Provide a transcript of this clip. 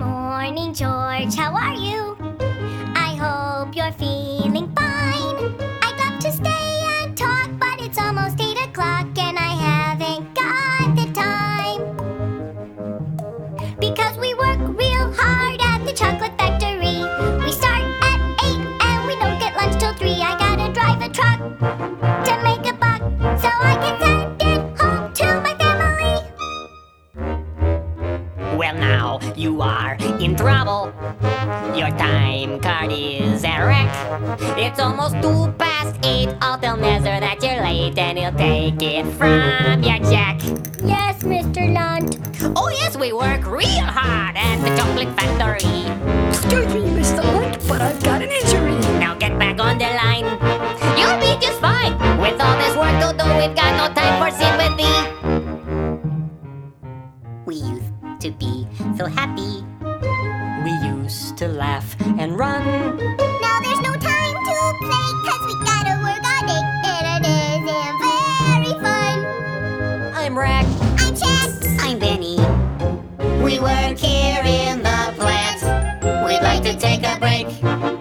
morning, George. How are you? I hope you're feeling fine. I'd love to stay and talk, but it's almost 8 o'clock and I haven't got the time. Because we work real hard at the chocolate factory. We start at 8 and we don't get lunch till 3. I gotta drive a truck to make a buck so I can send it home to my family. Well, now you are in trouble. Your time card is a wreck. It's almost 8:02. I'll tell Nezzer that you're late and he'll take it from your check. Yes, Mr. Lunt. Oh yes, we work real hard at the chocolate factory. Excuse me, Mr. Lunt, but I've got an injury. Now get back on the line. You'll be just fine. With all this work to do, we've got no time for sympathy. We used to be so happy. We used to laugh and run. Now there's no time to play, 'cause we gotta work all day, and it isn't very fun. I'm Rack. I'm Chad. I'm Benny. We work here in the plant. We'd like to take a break